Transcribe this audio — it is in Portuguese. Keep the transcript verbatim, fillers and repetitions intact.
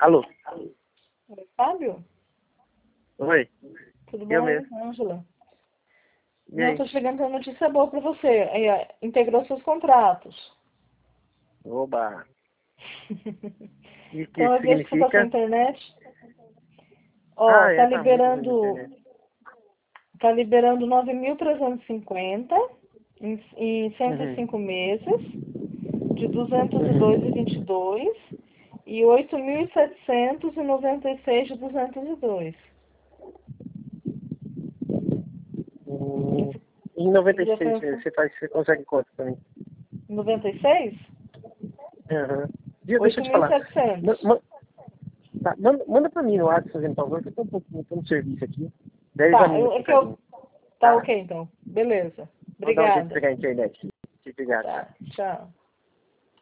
Alô? Oi, Fábio? Oi? Tudo Eu bom, mesmo. Ângela? E Não, aí? tô te ligando com uma notícia boa pra você. Aí, ó, integrou seus contratos. Oba! E o que Então isso eu vejo que você tá sem significa? internet. Ó, Ah, tá é, tá muito ruim na liberando. internet. Tá liberando nove mil trezentos e cinquenta em, em cento e Uhum. cinco meses, de duzentos e dois Uhum. e vinte e dois e oito mil setecentos e noventa e seis de duzentos e dois. Hum, Esse, Em e já noventa e seis, pensou? você, faz, você consegue quanto pra mim? noventa e seis? Uhum. Viu, deixa eu oito te mil e falar. Ma- setecentos. ma- tá, manda, manda pra mim no WhatsApp, fazendo favor, que eu tô um pouquinho tô no serviço aqui. Daí Tá, examina eu, com é que eu. carinho. Tá Tá? ok então. Beleza. Vou dar um jeito de Obrigada. pegar a internet. Obrigado. Tá, tchau.